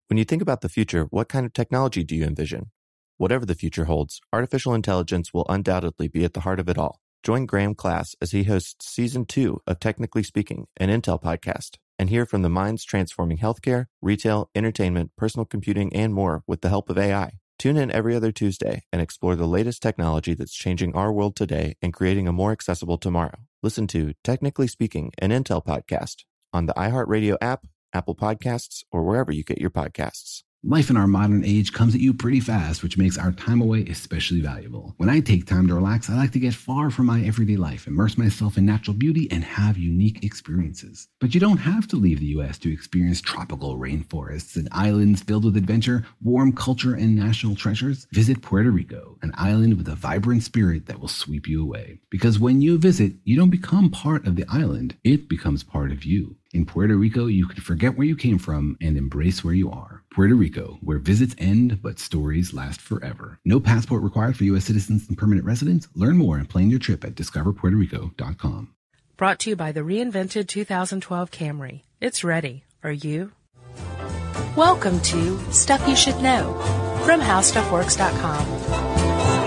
When you think about the future, what kind of technology do you envision? Whatever the future holds, artificial intelligence will undoubtedly be at the heart of it all. Join Graham Class as he hosts Season 2 of Technically Speaking, an Intel podcast, and hear from the minds transforming healthcare, retail, entertainment, personal computing, and more with the help of AI. Tune in every other Tuesday and explore the latest technology that's changing our world today and creating a more accessible tomorrow. Listen to Technically Speaking, an Intel podcast on the iHeartRadio app, Apple Podcasts, or wherever you get your podcasts. Life in our modern age comes at you pretty fast, which makes our time away especially valuable. When I take time to relax, I like to get far from my everyday life, immerse myself in natural beauty, and have unique experiences. But you don't have to leave the U.S. to experience tropical rainforests and islands filled with adventure, warm culture, and national treasures. Visit Puerto Rico, an island with a vibrant spirit that will sweep you away. Because when you visit, you don't become part of the island, it becomes part of you. In Puerto Rico, you can forget where you came from and embrace where you are. Puerto Rico, where visits end, but stories last forever. No passport required for U.S. citizens and permanent residents. Learn more and plan your trip at discoverpuertorico.com. Brought to you by the reinvented 2012 Camry. It's ready. Are you? Welcome to Stuff You Should Know from HowStuffWorks.com.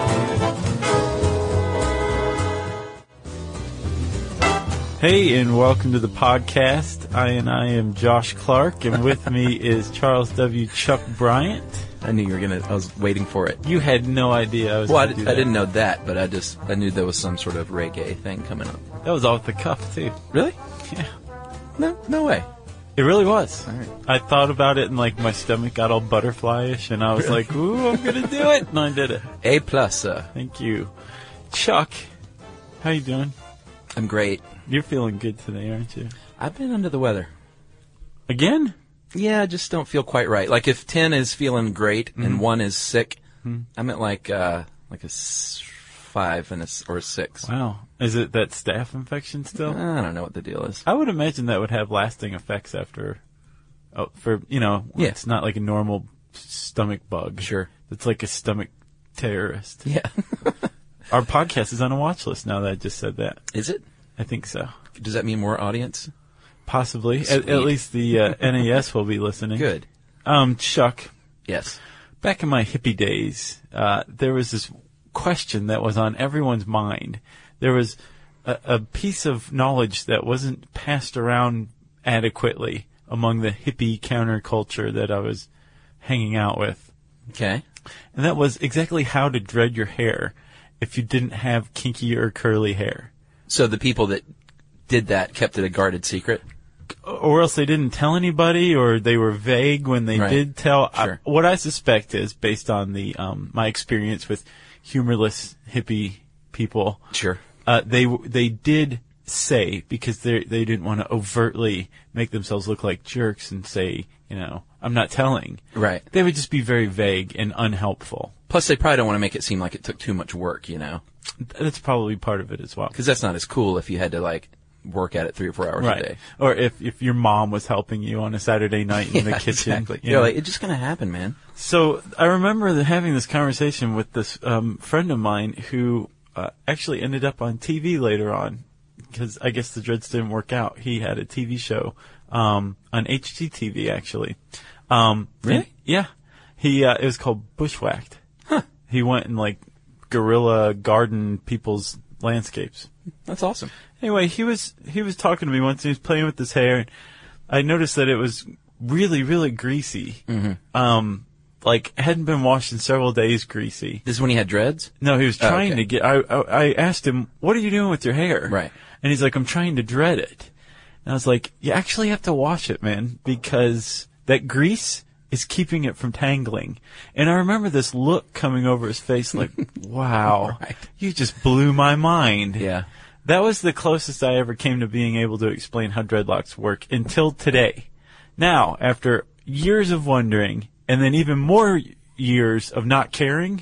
Hey, and welcome to the podcast. I am Josh Clark, and with me is Charles W. Chuck Bryant. I knew you were I was waiting for it. You had no idea I was Well, going to do that. I didn't know that, but I knew there was some sort of reggae thing coming up. That was off the cuff, too. Really? Yeah. No way. It really was. All right. I thought about it, and my stomach got all butterfly-ish, and I was like, ooh, I'm going to do it. And I did it. A+, sir. Thank you. Chuck, how you doing? I'm great. You're feeling good today, aren't you? I've been under the weather. Again? Yeah, I just don't feel quite right. Like if 10 is feeling great and 1 is sick, I'm at like a 5 or a 6. Wow. Is it that staph infection still? I don't know what the deal is. I would imagine that would have lasting effects after, it's not like a normal stomach bug. Sure. It's like a stomach terrorist. Yeah. Our podcast is on a watch list now that I just said that. Is it? I think so. Does that mean more audience? Possibly. At least the NAS will be listening. Good. Chuck. Yes. Back in my hippie days, there was this question that was on everyone's mind. There was a piece of knowledge that wasn't passed around adequately among the hippie counterculture that I was hanging out with. Okay. And that was exactly how to dread your hair if you didn't have kinky or curly hair. So the people that did that kept it a guarded secret? Or else they didn't tell anybody, or they were vague when they did tell. Sure. What I suspect is, based on the my experience with humorless hippie people, Sure. They did say, because they didn't want to overtly make themselves look like jerks and say, I'm not telling. Right. They would just be very vague and unhelpful. Plus, they probably don't want to make it seem like it took too much work, That's probably part of it as well. Because that's not as cool if you had to, work at it 3 or 4 hours a day. Or if your mom was helping you on a Saturday night in the kitchen. Exactly. You're like, it's just going to happen, man. So I remember having this conversation with this friend of mine who actually ended up on TV later on, because I guess the dreads didn't work out. He had a TV show on HGTV, actually. Really? Yeah. It was called Bushwhacked. Huh. He went and guerrilla garden people's landscapes. That's awesome. Anyway, he was talking to me once, and he was playing with his hair, and I noticed that it was really, really greasy. Mm-hmm. Hadn't been washed in several days, greasy. This is when he had dreads? No, he was trying to get, I asked him, what are you doing with your hair? Right. And he's like, I'm trying to dread it. And I was like, you actually have to wash it, man, because that grease is keeping it from tangling. And I remember this look coming over his face like, wow, you just blew my mind. Yeah. That was the closest I ever came to being able to explain how dreadlocks work until today. Now, after years of wondering, and then even more years of not caring,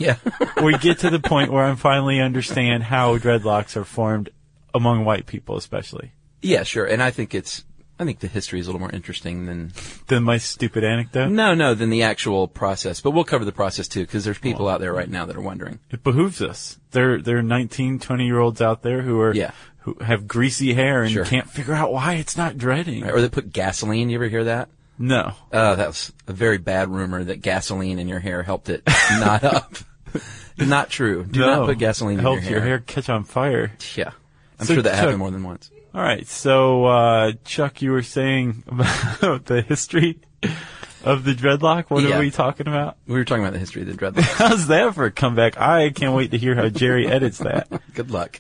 we get to the point where I finally understand how dreadlocks are formed among white people, especially. Yeah, sure. And I think the history is a little more interesting than my stupid anecdote? No, than the actual process. But we'll cover the process, too, because there's people out there right now that are wondering. It behooves us. There are 19, 20-year-olds out there who have greasy hair and can't figure out why it's not dreading. Right, or they put gasoline. You ever hear that? No. That was a very bad rumor that gasoline in your hair helped it knot up. Not true. Do not put gasoline in your hair. Helps your hair catch on fire. Yeah. I'm So, sure that Chuck, happened more than once. All right. So, Chuck, you were saying about the history of the dreadlock. What Yeah. are we talking about? We were talking about the history of the dreadlock. How's that for a comeback? I can't wait to hear how Jerry edits that. Good luck.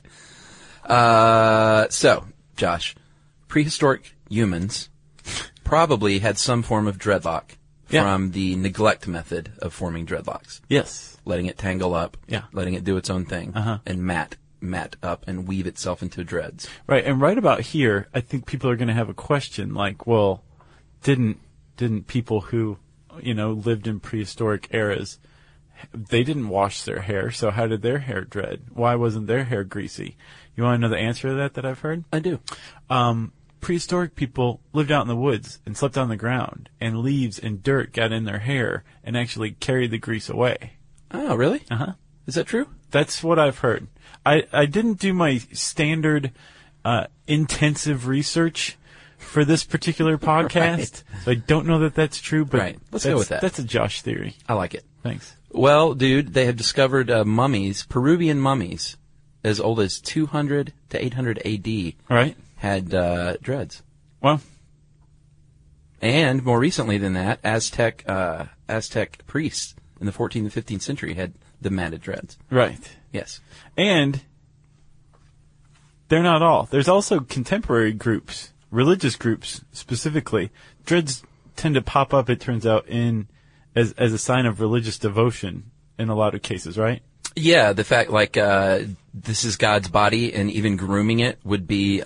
So, Josh, prehistoric humans probably had some form of dreadlock Yeah. from the neglect method of forming dreadlocks. Yes. Letting it tangle up, Yeah. letting it do its own thing, Uh-huh. and mat up and weave itself into dreads. Right. And right about here, I think people are going to have a question like, well, didn't people who, lived in prehistoric eras, they didn't wash their hair, so how did their hair dread? Why wasn't their hair greasy? You want to know the answer to that I've heard? I do. Prehistoric people lived out in the woods and slept on the ground, and leaves and dirt got in their hair and actually carried the grease away. Oh, really? Uh-huh. Is that true? That's what I've heard. I didn't do my standard intensive research for this particular podcast, so I don't know that that's true, but Right. Let's go with that. That's a Josh theory. I like it. Thanks. Well, dude, they have discovered mummies, Peruvian mummies, as old as 200 to 800 AD, Right? had dreads. Well, And more recently than that, Aztec priests in the 14th and 15th century had the matted dreads. right. Yes. And they're not all. There's also contemporary groups, religious groups specifically. Dreads tend to pop up, it turns out, as a sign of religious devotion in a lot of cases, right? Yeah, the fact this is God's body, and even grooming it would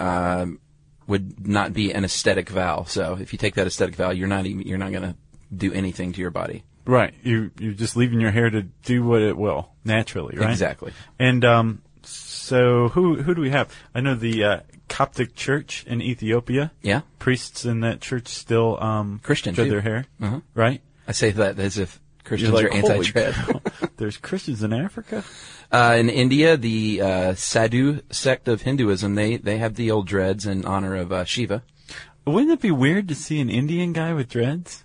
not be an aesthetic vow. So if you take that aesthetic vow, you're not going to do anything to your body. Right. You're just leaving your hair to do what it will naturally, right? Exactly. And so who do we have? I know the Coptic Church in Ethiopia. Yeah. Priests in that church still Christian dread too. their hair, Uh-huh. right? I say that as if Christians You're are like, holy anti-dread. cow. There's Christians in Africa? In India, the Sadhu sect of Hinduism, they have the old dreads in honor of Shiva. Wouldn't it be weird to see an Indian guy with dreads?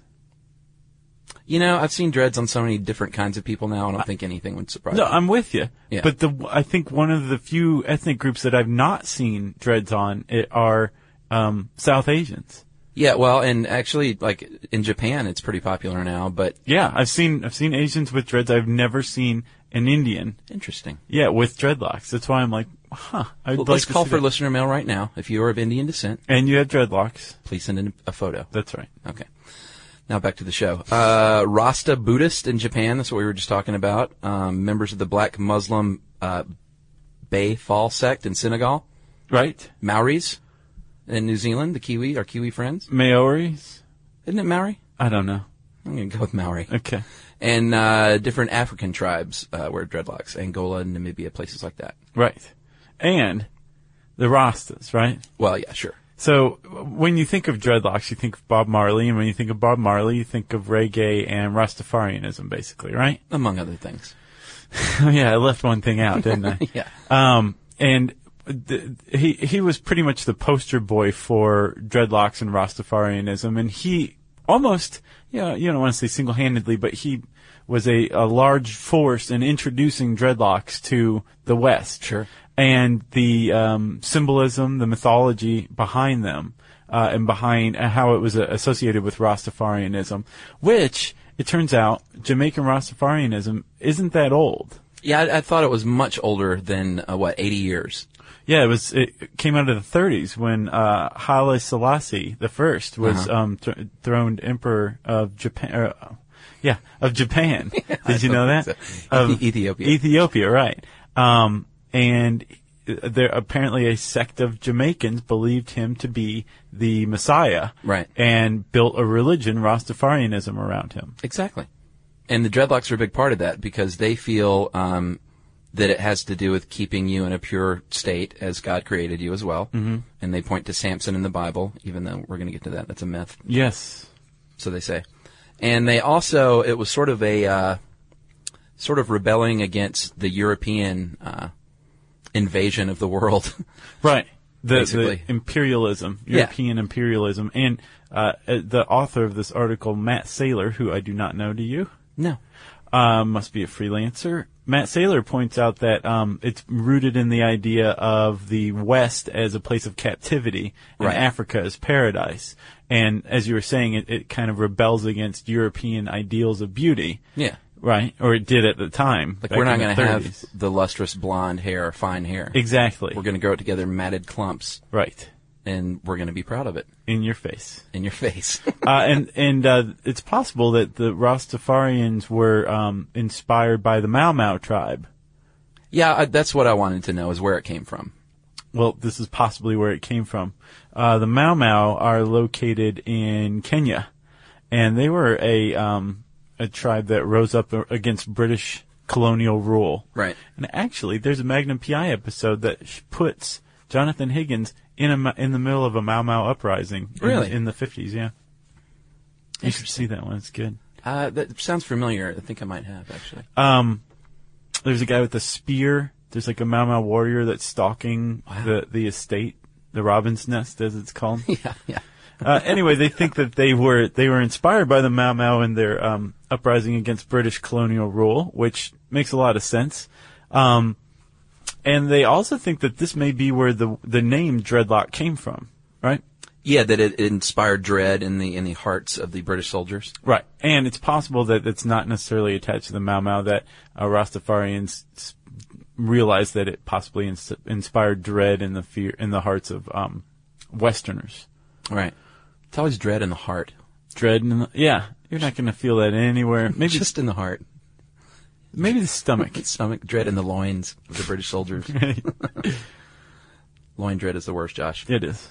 I've seen dreads on so many different kinds of people now, I don't think anything would surprise No, me. I'm with you. Yeah. But I think one of the few ethnic groups that I've not seen dreads on are South Asians. Yeah, well, and actually, like, in Japan, it's pretty popular now, but... Yeah, I've seen Asians with dreads. I've never seen an Indian. Interesting. Yeah, with dreadlocks. That's why I'm like, Let's call for listener mail right now. If you are of Indian descent, And you have dreadlocks. please send in a photo. That's right. Okay. Now back to the show. Rasta Buddhist in Japan, that's what we were just talking about. Members of the black Muslim Bay Fall sect in Senegal. Right? Maoris in New Zealand, our Kiwi friends. Maoris? Isn't it Maori? I don't know. I'm going to go with Maori. Okay. And different African tribes wear dreadlocks. Angola, Namibia, places like that. Right. And the Rastas, right? Well, yeah, sure. So when you think of dreadlocks, you think of Bob Marley, and when you think of Bob Marley, you think of reggae and Rastafarianism, basically, right? Among other things. Yeah, I left one thing out, didn't I? Yeah. And he was pretty much the poster boy for dreadlocks and Rastafarianism, and he almost, you don't want to say single-handedly, but he was a large force in introducing dreadlocks to the West. Sure. And the symbolism, the mythology behind them, and behind how it was associated with Rastafarianism, which, it turns out, Jamaican Rastafarianism isn't that old. Yeah, I thought it was much older than, 80 years. Yeah, it came out of the 30s when Haile Selassie the First was throned emperor of Japan. Of Japan. Did you know that? So. Of Ethiopia. Ethiopia, right. And there apparently a sect of Jamaicans believed him to be the Messiah. Right. And built a religion, Rastafarianism, around him. Exactly. And the dreadlocks are a big part of that because they feel that it has to do with keeping you in a pure state as God created you as well. Mm-hmm. And they point to Samson in the Bible, even though we're going to get to that. That's a myth. Yes. So they say. And they also, it was sort of rebelling against the European invasion of the world. Right. basically. The imperialism, European imperialism. And the author of this article, Matt Saylor, who I do not know, do you? No. Must be a freelancer. Matt Saylor points out that it's rooted in the idea of the West as a place of captivity and Right. Africa as paradise. And as you were saying, it kind of rebels against European ideals of beauty. Yeah. Right? Or it did at the time. Like, back we're not in going the to have 30s. the lustrous blonde hair, fine hair. Exactly. We're going to grow it together in matted clumps, Right. and we're going to be proud of it In your face. in your face. And it's possible that the Rastafarians were inspired by the Mau Mau tribe. Yeah, that's what I wanted to know, is where it came from. Well, this is possibly where it came from. The Mau Mau are located in Kenya, and they were a tribe that rose up against British colonial rule. Right. And actually, there's a Magnum PI episode that puts Jonathan Higgins in the middle of a Mau Mau uprising. Really? In the 50s, yeah. You should see that one. It's good. That sounds familiar. I think I might have, actually. There's a guy with a spear. There's like a Mau Mau warrior that's stalking the estate, the Robin's Nest, as it's called. Yeah. Anyway, they think that they were inspired by the Mau Mau in their uprising against British colonial rule, which makes a lot of sense. And they also think that this may be where the name dreadlock came from, right? Yeah, that it inspired dread in the hearts of the British soldiers. Right. And it's possible that it's not necessarily attached to the Mau Mau, that Rastafarians realized that it possibly inspired dread in the hearts of Westerners. Right. It's always dread in the heart. Dread yeah. You're not going to feel that anywhere. Maybe Just in the heart. maybe the stomach. Stomach dread in the loins of the British soldiers. Loin dread is the worst, Josh. It is.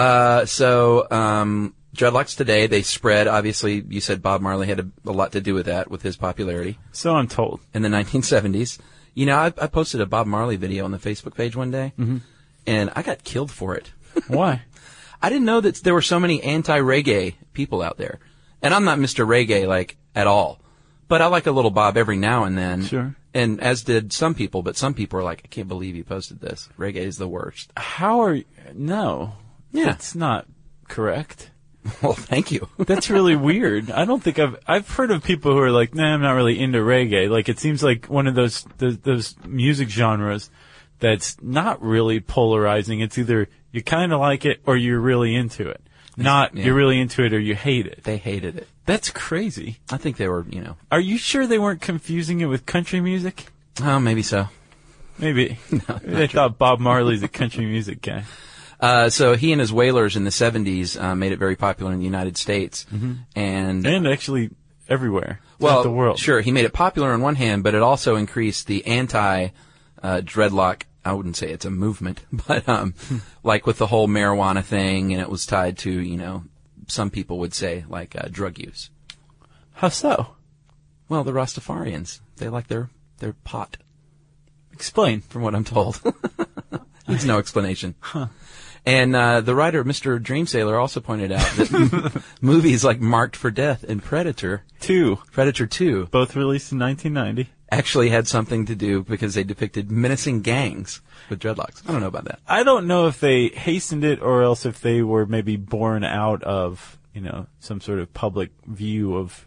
So dreadlocks today, they spread. Obviously, you said Bob Marley had a lot to do with that, with his popularity So I'm told. in the 1970s. You know, I posted a Bob Marley video on the Facebook page one day, and I got killed for it. Why? I didn't know that there were so many anti-reggae people out there. And I'm not Mr. Reggae, like, at all. But I like a little Bob every now and then. Sure. And as did some people, but some people are like, I can't believe you posted this. Reggae is the worst. How are you? No. Yeah. That's not correct. Well, thank you. That's really weird. I don't think I've heard of people who are like, nah, I'm not really into reggae. Like, it seems like one of those music genres that's not really polarizing. It's either you kind of like it or you're really into it. Not Yeah. you're really into it or you hate it. They hated it. That's crazy. I think they were, you know. Are you sure they weren't confusing it with country music? Oh, maybe so. Maybe. They thought Bob Marley's a country music guy. So he and his Wailers in the 70s made it very popular in the United States. And actually everywhere throughout the world. Sure, he made it popular on one hand, but it also increased the anti-dreadlock. I wouldn't say it's a movement, but like with the whole marijuana thing, and it was tied to, you know, some people would say like drug use. How so? Well, the Rastafarians, they like their pot, Explain. from what I'm told. Needs no explanation. And the writer, Mr. Dreamsailor, also pointed out that movies like Marked for Death and Predator 2, Both released in 1990. actually had something to do because they depicted menacing gangs with dreadlocks. I don't know about that. I don't know if they hastened it or else if they were maybe born out of, you know, some sort of public view of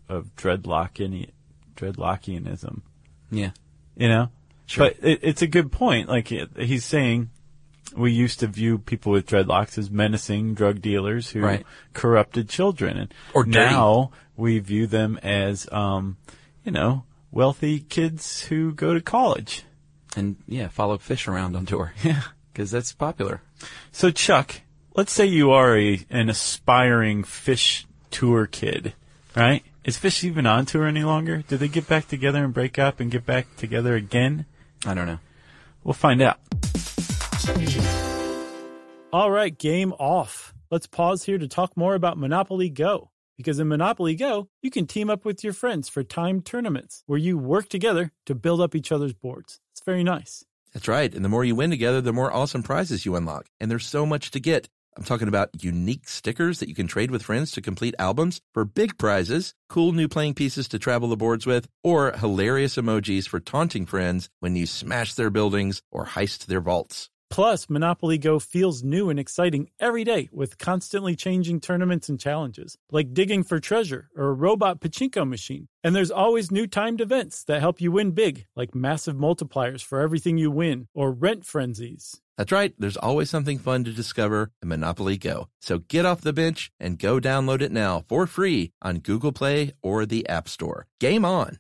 dreadlockianism, Yeah. you know? Sure. But it's a good point. Like, he's saying we used to view people with dreadlocks as menacing drug dealers who Right. corrupted children. And Or dirty. now we view them as, you know, wealthy kids who go to college. And, yeah, follow Fish around on tour. Yeah. Because that's popular. So, Chuck, let's say you are an aspiring Fish tour kid, right? Is Fish even on tour any longer? Did they get back together and break up and get back together again? I don't know. We'll find out. All right, game off. Let's pause here to talk more about Monopoly Go. Because in Monopoly Go, you can team up with your friends for timed tournaments where you work together to build up each other's boards. It's very nice. That's right. And the more you win together, the more awesome prizes you unlock. And there's so much to get. I'm talking about unique stickers that you can trade with friends to complete albums for big prizes, cool new playing pieces to travel the boards with, or hilarious emojis for taunting friends when you smash their buildings or heist their vaults. Plus, Monopoly Go feels new and exciting every day with constantly changing tournaments and challenges, like digging for treasure or a robot pachinko machine. And there's always new timed events that help you win big, like massive multipliers for everything you win or rent frenzies. That's right. There's always something fun to discover in Monopoly Go. So get off the bench and go download it now for free on Google Play or the App Store. Game on!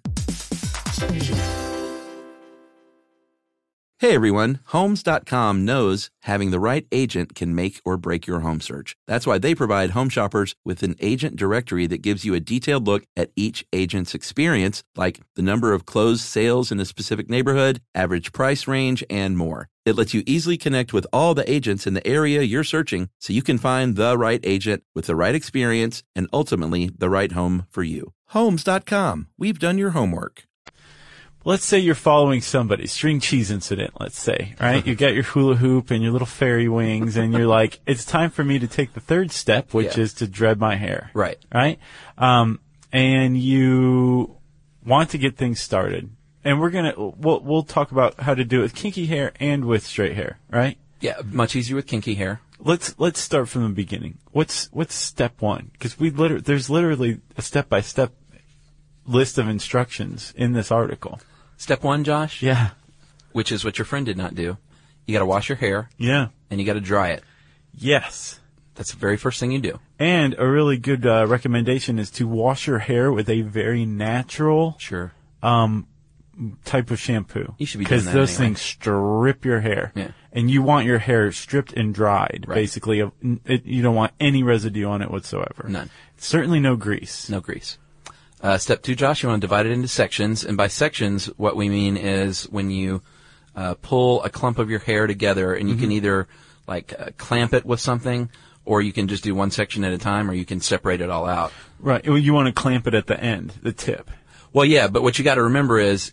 Hey everyone, Homes.com knows having the right agent can make or break your home search. That's why they provide home shoppers with an agent directory that gives you a detailed look at each agent's experience, like the number of closed sales in a specific neighborhood, average price range, and more. It lets you easily connect with all the agents in the area you're searching so you can find the right agent with the right experience and ultimately the right home for you. Homes.com. We've done your homework. Let's say you're following somebody, string cheese incident, let's say, right? You got your hula hoop and your little fairy wings, and you're like, it's time for me to take the third step, which is to dread my hair. Right. Right? And you want to get things started. And we'll talk about how to do it with kinky hair and with straight hair, right? Yeah, much easier with kinky hair. Let's start from the beginning. What's step one? Because there's literally a step-by-step list of instructions in this article. Step one, Josh? Yeah. Which is what your friend did not do. You got to wash your hair. Yeah. And you got to dry it. Yes. That's the very first thing you do. And a really good recommendation is to wash your hair with a very natural type of shampoo. You should be doing that because those anyway. things strip your hair. Yeah. And you want your hair stripped and dried, Right. basically. You don't want any residue on it whatsoever. None. Certainly no grease. No grease. Step two, Josh, you want to divide it into sections. And by sections, what we mean is when you pull a clump of your hair together, and you can either clamp it with something, or you can just do one section at a time, or you can separate it all out. Right. You want to clamp it at the end, the tip. Well, yeah, but what you got to remember is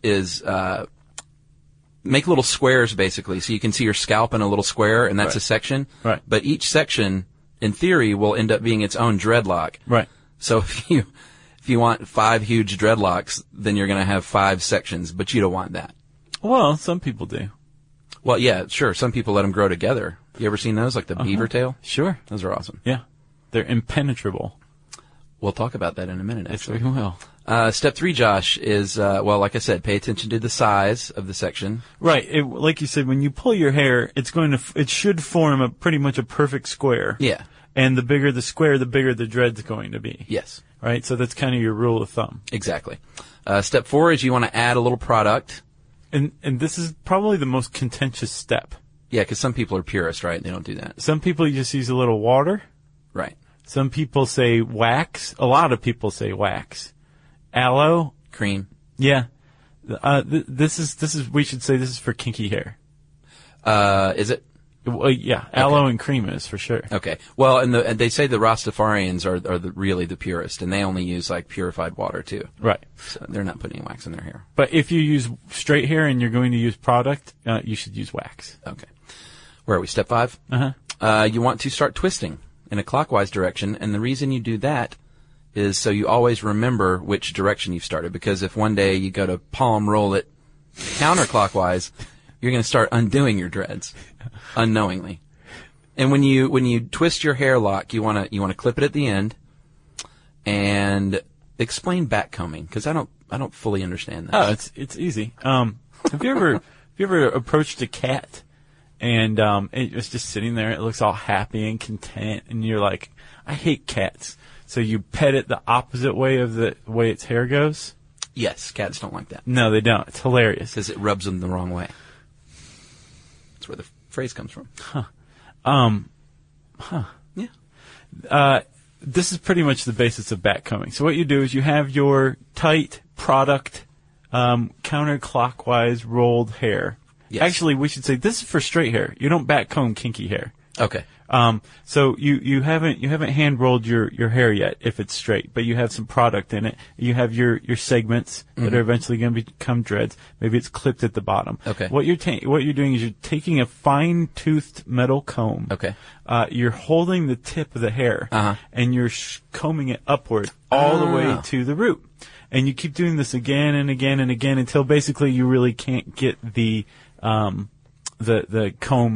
make little squares, basically, so you can see your scalp in a little square, and that's Right. a section. Right. But each section, in theory, will end up being its own dreadlock. Right. So if you want 5 huge dreadlocks, then you're going to have 5 sections, but you don't want that. Well, some people do. Well, yeah, sure. Some people let them grow together. You ever seen those, like the beaver tail? Sure. Those are awesome. Yeah. They're impenetrable. We'll talk about that in a minute, Yes, actually. we will. Step 3, Josh, is, like I said, pay attention to the size of the section. Right. Like you said, when you pull your hair, it should form pretty much a perfect square. Yeah. And the bigger the square, the bigger the dread's going to be. Yes. Right? So that's kind of your rule of thumb. Exactly. Step 4 is you want to add a little product. And this is probably the most contentious step. Yeah, because some people are purists, right? They don't do that. Some people just use a little water. Right. Some people say wax. A lot of people say wax. Aloe. Cream. Yeah. This is we should say this is for kinky hair. Is it? Well, yeah, aloe and cream is for sure. Okay. Well, and they say the Rastafarians are really the purest, and they only use purified water too. Right. So they're not putting wax in their hair. But if you use straight hair and you're going to use product, you should use wax. Okay. Where are we? Step 5? You want to start twisting in a clockwise direction, and the reason you do that is so you always remember which direction you've started, because if one day you go to palm roll it counterclockwise, you're going to start undoing your dreads unknowingly. And when you twist your hair lock, you want to clip it at the end. And explain backcombing, because I don't fully understand this. Oh, it's easy. Have you ever approached a cat and it was just sitting there? It looks all happy and content, and you're like, I hate cats. So you pet it the opposite way of the way its hair goes? Yes, cats don't like that. No, they don't. It's hilarious. Because it rubs them the wrong way. That's where the phrase comes from. Yeah. This is pretty much the basis of backcombing. So what you do is you have your tight product, counterclockwise rolled hair. Yes. Actually, we should say this is for straight hair. You don't backcomb kinky hair. Okay. So you haven't hand rolled your hair yet if it's straight, but you have some product in it. You have your segments that are eventually going to become dreads. Maybe it's clipped at the bottom. Okay. What you're doing is you're taking a fine-toothed metal comb. Okay. You're holding the tip of the hair and you're combing it upward all the way to the root. And you keep doing this again and again and again until basically you really can't get the comb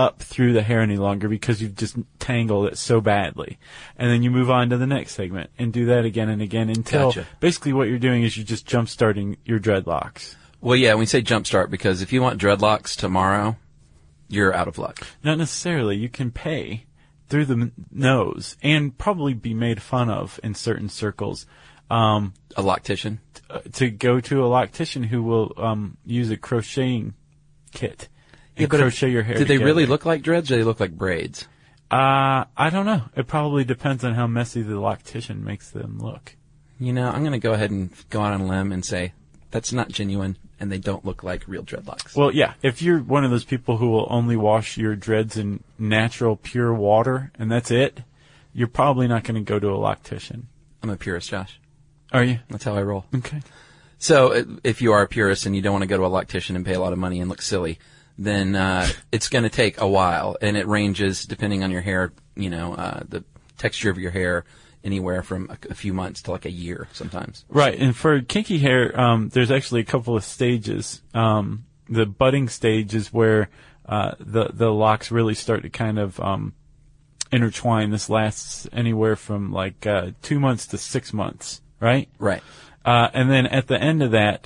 up through the hair any longer because you've just tangled it so badly. And then you move on to the next segment and do that again and again until basically what you're doing is you're just jump-starting your dreadlocks. Well, yeah, we say jumpstart because if you want dreadlocks tomorrow, you're out of luck. Not necessarily. You can pay through the nose and probably be made fun of in certain circles. A loctician? To go to a loctician who will use a crocheting kit and crochet your hair Did they together. really look like dreads or do they look like braids? I don't know. It probably depends on how messy the loctician makes them look. You know, I'm going to go ahead and go out on a limb and say that's not genuine and they don't look like real dreadlocks. Well, yeah, if you're one of those people who will only wash your dreads in natural, pure water and that's it, you're probably not going to go to a loctician. I'm a purist, Josh. Are you? That's how I roll. Okay. So if you are a purist and you don't want to go to a loctician and pay a lot of money and look silly, then it's going to take a while, and it ranges depending on your hair, the texture of your hair, anywhere from a few months to like a year sometimes. Right, and for kinky hair, there's actually a couple of stages. The budding stage is where the locks really start to kind of intertwine. This lasts anywhere from like 2 months to 6 months, right? Right. And then at the end of that,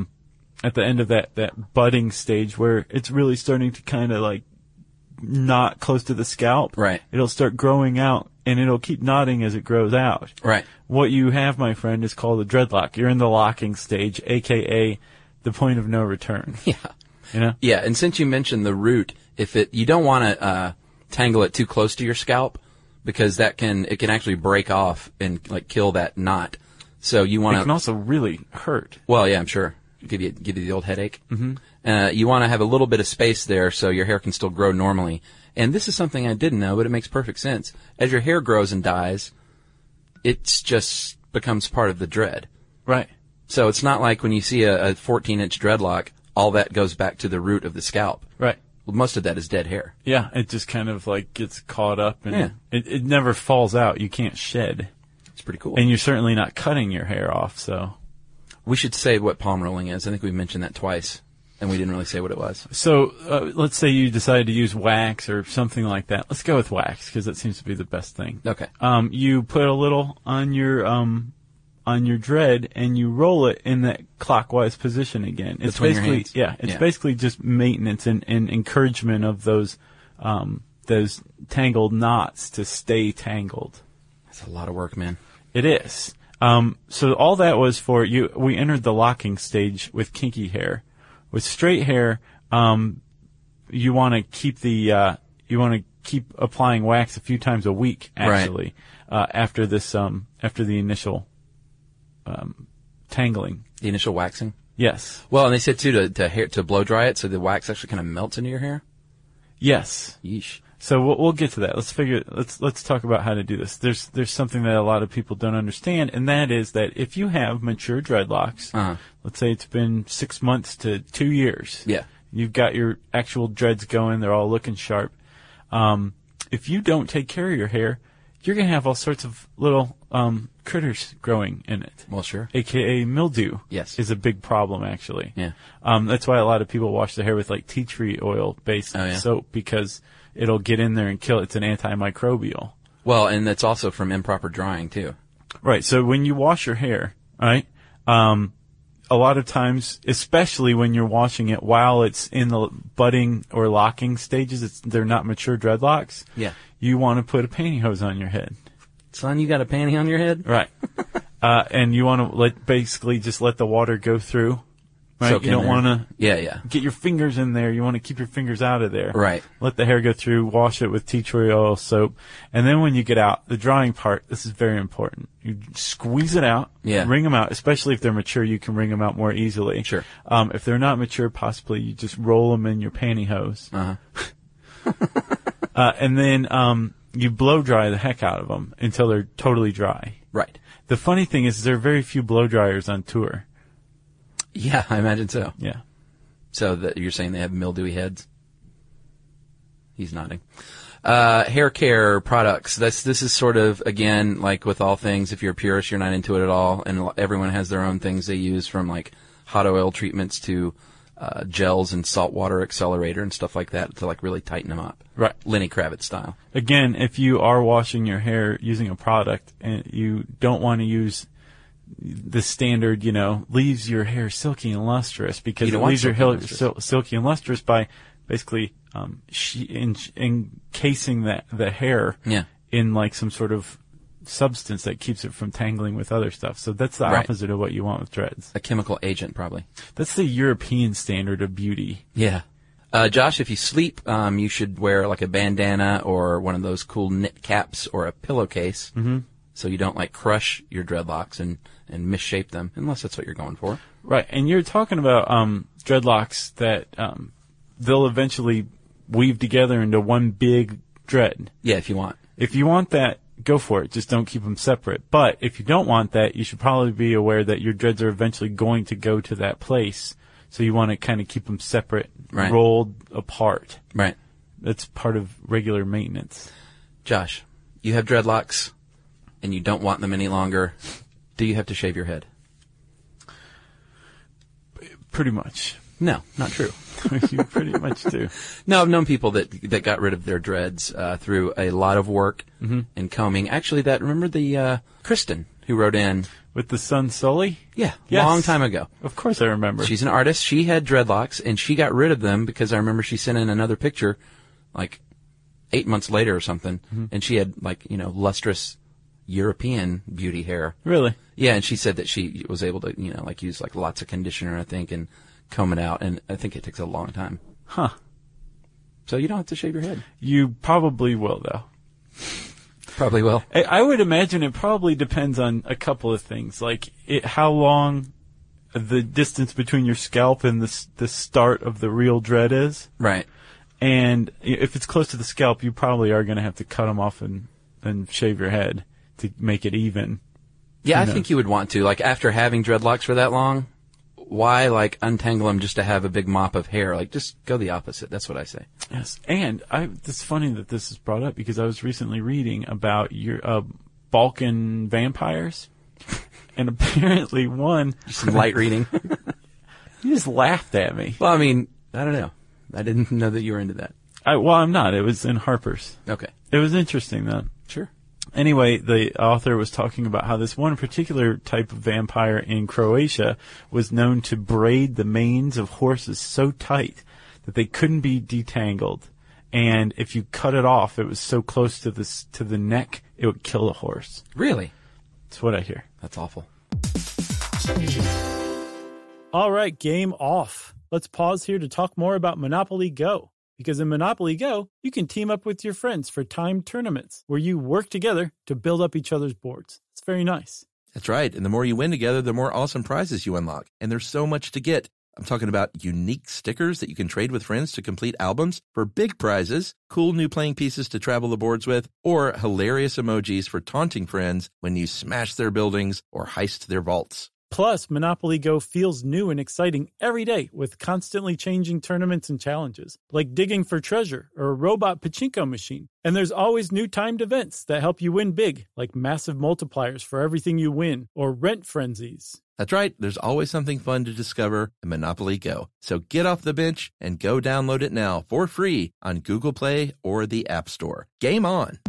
that budding stage where it's really starting to kind of like knot close to the scalp, right? It'll start growing out, and it'll keep knotting as it grows out. Right. What you have, my friend, is called a dreadlock. You're in the locking stage, aka the point of no return. Yeah. You know? Yeah, and since you mentioned the root, you don't want to tangle it too close to your scalp because it can actually break off and like kill that knot. So you want to. It can also really hurt. Well, yeah, I'm sure. Give you the old headache. Mm-hmm. You want to have a little bit of space there so your hair can still grow normally. And this is something I didn't know, but it makes perfect sense. As your hair grows and dies, it just becomes part of the dread. Right. So it's not like when you see a 14-inch dreadlock, all that goes back to the root of the scalp. Right. Well, most of that is dead hair. Yeah, it just kind of like gets caught up and it never falls out. You can't shed. It's pretty cool. And you're certainly not cutting your hair off, so. We should say what palm rolling is. I think we mentioned that twice, and we didn't really say what it was. So let's say you decided to use wax or something like that. Let's go with wax because that seems to be the best thing. Okay. You put a little on your dread and you roll it in that clockwise position again. It's between basically your hands. it's basically just maintenance and encouragement of those tangled knots to stay tangled. That's a lot of work, man. It is. So all that was for you. We entered the locking stage with kinky hair. With straight hair, you want to keep applying wax a few times a week. Actually, after the initial tangling, the initial waxing. Yes. Well, and they said too to blow dry it so the wax actually kind of melts into your hair. Yes. Yeesh. So we'll get to that. Let's talk about how to do this. There's something that a lot of people don't understand, and that is that if you have mature dreadlocks, let's say it's been 6 months to 2 years. Yeah. You've got your actual dreads going, they're all looking sharp. If you don't take care of your hair, you're going to have all sorts of little critters growing in it. Well, sure. AKA mildew. Yes. Is a big problem, actually. Yeah. That's why a lot of people wash their hair with like tea tree oil based soap because it'll get in there and kill it. It's an antimicrobial. Well, and that's also from improper drying too. Right. So when you wash your hair, right, a lot of times, especially when you're washing it while it's in the budding or locking stages, they're not mature dreadlocks. Yeah. You want to put a pantyhose on your head. Son, you got a panty on your head? Right. And you want to basically just let the water go through. Right. Soak you don't want to get your fingers in there. You want to keep your fingers out of there. Right. Let the hair go through, wash it with tea tree oil, soap. And then when you get out, the drying part, this is very important. You squeeze it out. Yeah. Wring them out. Especially if they're mature, you can wring them out more easily. Sure. If they're not mature, possibly you just roll them in your pantyhose. And then you blow dry the heck out of them until they're totally dry. Right. The funny thing is there are very few blow dryers on tour. Yeah, I imagine so. Yeah. So you're saying they have mildewy heads? He's nodding. Hair care products. This is sort of, again, like with all things, if you're a purist, you're not into it at all. And everyone has their own things they use, from like hot oil treatments to gels and saltwater accelerator and stuff like that to like really tighten them up. Right. Lenny Kravitz style. Again, if you are washing your hair using a product and you don't want to use the standard, leaves your hair silky and lustrous, because it leaves your hair silky and lustrous by basically encasing the hair in like some sort of substance that keeps it from tangling with other stuff. So that's the opposite of what you want with dreads. A chemical agent, probably. That's the European standard of beauty. Yeah. Josh, if you sleep, you should wear like a bandana or one of those cool knit caps or a pillowcase, so you don't like crush your dreadlocks and misshape them, unless that's what you're going for. Right. And you're talking about dreadlocks that they'll eventually weave together into one big dread. Yeah, if you want. If you want that, go for it. Just don't keep them separate. But if you don't want that, you should probably be aware that your dreads are eventually going to go to that place. So you want to kind of keep them separate, rolled apart. Right. That's part of regular maintenance. Josh, you have dreadlocks and you don't want them any longer. Do you have to shave your head? Pretty much. No, not true. You pretty much do. No, I've known people that got rid of their dreads through a lot of work and combing. Actually, remember the Kristen who wrote in with the son Sully? Yeah, yes. Long time ago. Of course I remember. She's an artist. She had dreadlocks, and she got rid of them because I remember she sent in another picture, like 8 months later or something, and she had like lustrous European beauty hair. Really? Yeah, and she said that she was able to like use like lots of conditioner, I think, and comb it out, and I think it takes a long time. Huh. So you don't have to shave your head. You probably will, though. Probably will. I would imagine it probably depends on a couple of things, like how long the distance between your scalp and the start of the real dread is. Right. And if it's close to the scalp, you probably are going to have to cut them off and shave your head to make it even. Yeah, I think you would want to. Like, after having dreadlocks for that long, why, like, untangle them just to have a big mop of hair? Like, just go the opposite. That's what I say. Yes. And it's funny that this is brought up because I was recently reading about your Balkan vampires. And apparently one... Some light reading. You just laughed at me. Well, I mean, I don't know. I didn't know that you were into that. Well, I'm not. It was in Harper's. Okay. It was interesting, though. Sure. Anyway, the author was talking about how this one particular type of vampire in Croatia was known to braid the manes of horses so tight that they couldn't be detangled. And if you cut it off, it was so close to the neck, it would kill a horse. Really? That's what I hear. That's awful. All right, game off. Let's pause here to talk more about Monopoly Go. Because in Monopoly Go, you can team up with your friends for timed tournaments where you work together to build up each other's boards. It's very nice. That's right. And the more you win together, the more awesome prizes you unlock. And there's so much to get. I'm talking about unique stickers that you can trade with friends to complete albums for big prizes, cool new playing pieces to travel the boards with, or hilarious emojis for taunting friends when you smash their buildings or heist their vaults. Plus, Monopoly Go feels new and exciting every day with constantly changing tournaments and challenges, like digging for treasure or a robot pachinko machine. And there's always new timed events that help you win big, like massive multipliers for everything you win or rent frenzies. That's right. There's always something fun to discover in Monopoly Go. So get off the bench and go download it now for free on Google Play or the App Store. Game on!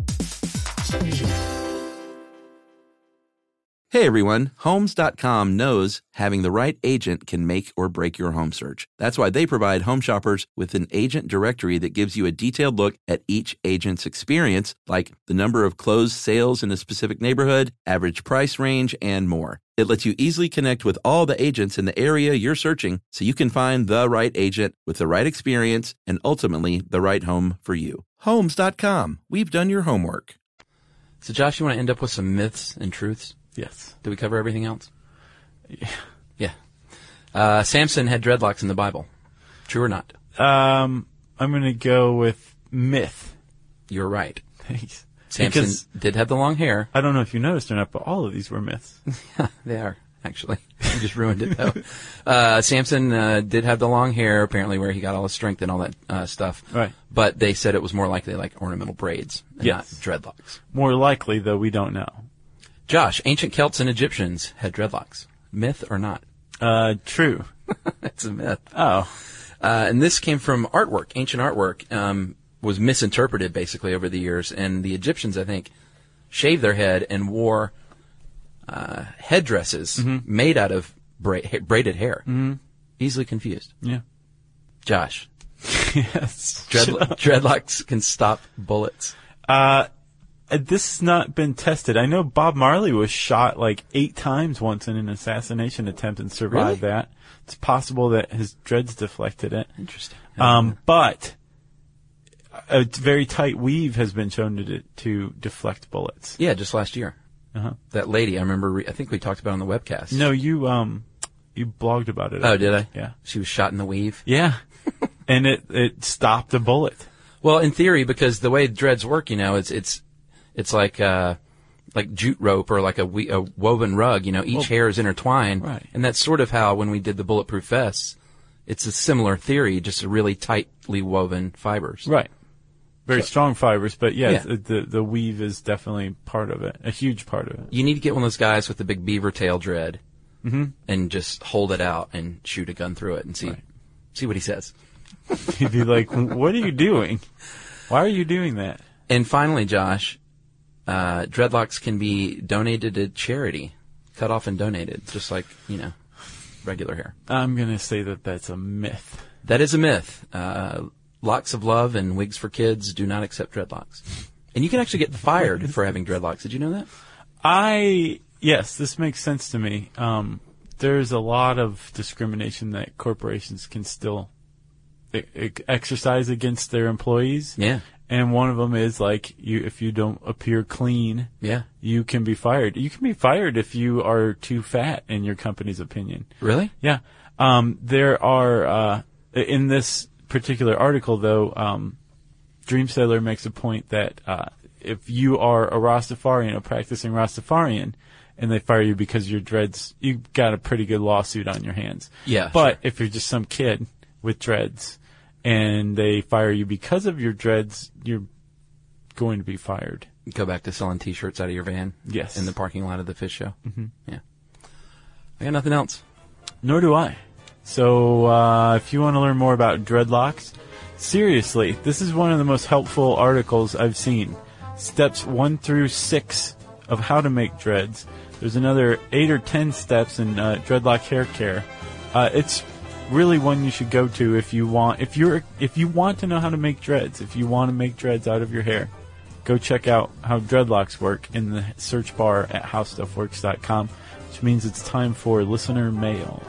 Hey everyone, Homes.com knows having the right agent can make or break your home search. That's why they provide home shoppers with an agent directory that gives you a detailed look at each agent's experience, like the number of closed sales in a specific neighborhood, average price range, and more. It lets you easily connect with all the agents in the area you're searching so you can find the right agent with the right experience and ultimately the right home for you. Homes.com. We've done your homework. So, Josh, you want to end up with some myths and truths? Yes. Did we cover everything else? Yeah. Samson had dreadlocks in the Bible. True or not? I'm going to go with myth. You're right. Thanks. Samson did have the long hair. I don't know if you noticed or not, but all of these were myths. Yeah, they are, actually. You just ruined it, though. Samson did have the long hair, apparently, where he got all his strength and all that stuff. Right. But they said it was more likely like ornamental braids and not dreadlocks. More likely, though, we don't know. Josh, ancient Celts and Egyptians had dreadlocks. Myth or not? True. It's a myth. Oh. And this came from artwork, ancient artwork, was misinterpreted basically over the years. And the Egyptians, I think, shaved their head and wore headdresses made out of braided hair. Mm-hmm. Easily confused. Yeah. Josh. Yes. Dreadlocks can stop bullets. This has not been tested. I know Bob Marley was shot like 8 times once in an assassination attempt and survived Really? that. It's possible that his dreads deflected it. Interesting. But a very tight weave has been shown to deflect bullets. Yeah, just last year. Uh-huh. That lady, I remember, I think we talked about it on the webcast. No, you blogged about it. Oh, did I? Yeah. She was shot in the weave? Yeah. And it stopped a bullet. Well, in theory, because the way dreads work, it's like jute rope or like a woven rug. Each hair is intertwined, right. And that's sort of how when we did the bulletproof vests, it's a similar theory, just a really tightly woven fibers. Right. Very strong fibers, but the weave is definitely part of it, a huge part of it. You need to get one of those guys with the big beaver tail dread, and just hold it out and shoot a gun through it and see what he says. He'd be like, "What are you doing? Why are you doing that?" And finally, Josh, dreadlocks can be donated to charity, cut off and donated, just like, regular hair. I'm going to say that that's a myth. That is a myth. Locks of Love and Wigs for Kids do not accept dreadlocks. And you can actually get fired for having dreadlocks. Did you know that? Yes, this makes sense to me. There's a lot of discrimination that corporations can still exercise against their employees. Yeah. And one of them is if you don't appear clean, you can be fired. You can be fired if you are too fat, in your company's opinion. Really? Yeah. There are, in this particular article though, Dreamsailor makes a point that, if you are a Rastafarian, a practicing Rastafarian, and they fire you because your dreads, you've got a pretty good lawsuit on your hands. Yeah. But if you're just some kid with dreads, and they fire you because of your dreads, you're going to be fired. Go back to selling T-shirts out of your van? Yes. In the parking lot of the fish show? Mm-hmm. Yeah. I got nothing else. Nor do I. So, if you want to learn more about dreadlocks, seriously, this is one of the most helpful articles I've seen. Steps 1 through 6 of how to make dreads. There's another 8 or 10 steps in dreadlock hair care. It's really one you should go to if you want to know how to make dreads, if you want to make dreads out of your hair. Go check out how dreadlocks work in the search bar at howstuffworks.com, which means it's time for listener mail.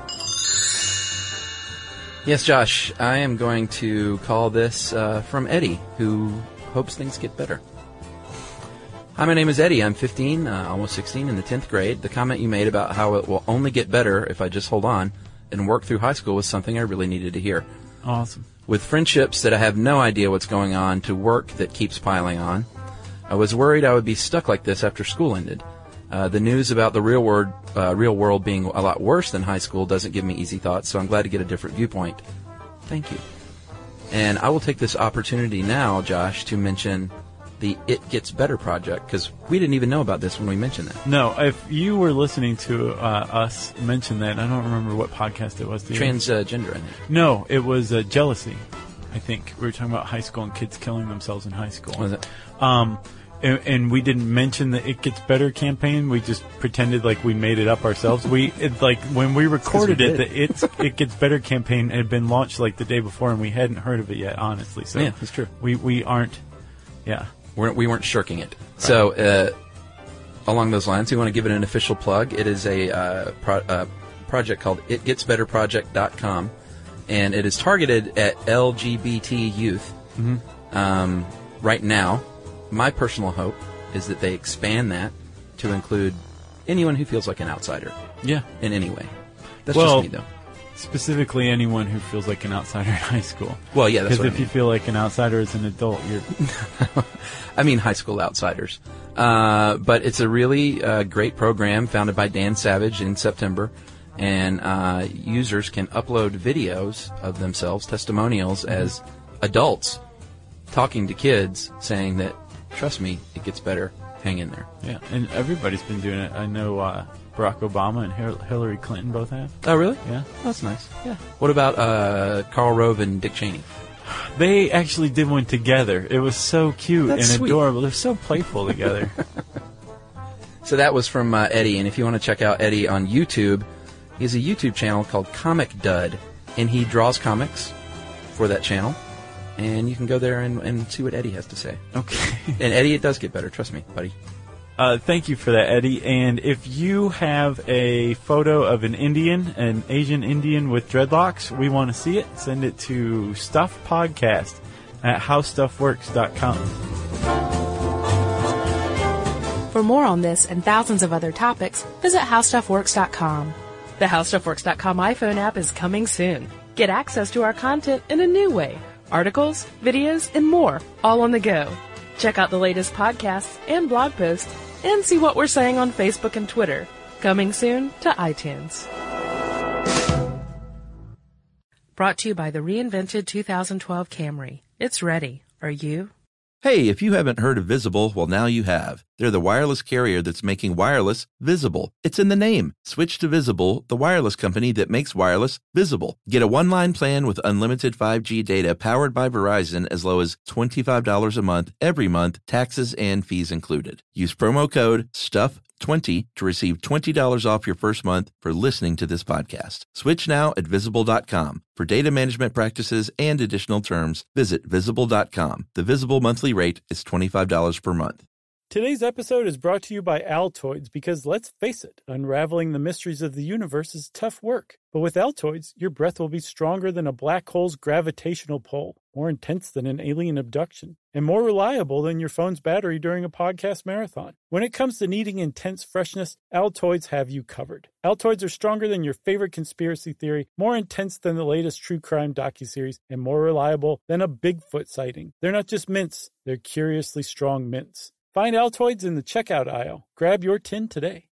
Yes, Josh, I am going to call this from Eddie, who hopes things get better. Hi, my name is Eddie. I'm 15, almost 16, in the 10th grade. The comment you made about how it will only get better if I just hold on and work through high school was something I really needed to hear. Awesome. With friendships that I have no idea what's going on to work that keeps piling on, I was worried I would be stuck like this after school ended. The news about the real world being a lot worse than high school doesn't give me easy thoughts, so I'm glad to get a different viewpoint. Thank you. And I will take this opportunity now, Josh, to mention the It Gets Better project, because we didn't even know about this when we mentioned that. No, if you were listening to us mention that, I don't remember what podcast it was. Transgender, I think. No, it was Jealousy, I think. We were talking about high school and kids killing themselves in high school. Was it? And we didn't mention the It Gets Better campaign. We just pretended like we made it up ourselves. When we recorded it, the It Gets Better campaign had been launched like the day before, and we hadn't heard of it yet, honestly. So yeah, that's true. We aren't, yeah. We weren't shirking it. Right. So, along those lines, we want to give it an official plug. It is a project called itgetsbetterproject.com, and it is targeted at LGBT youth. Mm-hmm. Right now, my personal hope is that they expand that to include anyone who feels like an outsider. Yeah. In any way. That's just me, though. Specifically, anyone who feels like an outsider in high school. Well, yeah, that's what I mean. Because if you feel like an outsider as an adult, you're... I mean high school outsiders. But it's a really great program founded by Dan Savage in September. And users can upload videos of themselves, testimonials, as adults talking to kids, saying that, trust me, it gets better. Hang in there. Yeah, and everybody's been doing it. I know Barack Obama and Hillary Clinton both have. Oh, really? Yeah. That's nice. Yeah. What about Karl Rove and Dick Cheney? They actually did one together. It was so cute That's and sweet. adorable. They're so playful together. So that was from Eddie, and if you want to check out Eddie on YouTube, he has a YouTube channel called Comic Dud, and he draws comics for that channel, and you can go there and see what Eddie has to say. Okay. And Eddie, it does get better, trust me, buddy. Thank you for that, Eddie. And if you have a photo of an Asian Indian with dreadlocks, we want to see it. Send it to stuffpodcast@howstuffworks.com. For more on this and thousands of other topics, visit howstuffworks.com. The howstuffworks.com iPhone app is coming soon. Get access to our content in a new way. Articles, videos, and more, all on the go. Check out the latest podcasts and blog posts, and see what we're saying on Facebook and Twitter. Coming soon to iTunes. Brought to you by the reinvented 2012 Camry. It's ready. Are you? Hey, if you haven't heard of Visible, well, now you have. They're the wireless carrier that's making wireless visible. It's in the name. Switch to Visible, the wireless company that makes wireless visible. Get a one-line plan with unlimited 5G data powered by Verizon as low as $25 a month, every month, taxes and fees included. Use promo code STUFF20 to receive $20 off your first month for listening to this podcast. Switch now at Visible.com. For data management practices and additional terms, visit Visible.com. The Visible monthly rate is $25 per month. Today's episode is brought to you by Altoids because, let's face it, unraveling the mysteries of the universe is tough work. But with Altoids, your breath will be stronger than a black hole's gravitational pull, more intense than an alien abduction, and more reliable than your phone's battery during a podcast marathon. When it comes to needing intense freshness, Altoids have you covered. Altoids are stronger than your favorite conspiracy theory, more intense than the latest true crime docuseries, and more reliable than a Bigfoot sighting. They're not just mints, they're curiously strong mints. Find Altoids in the checkout aisle. Grab your tin today.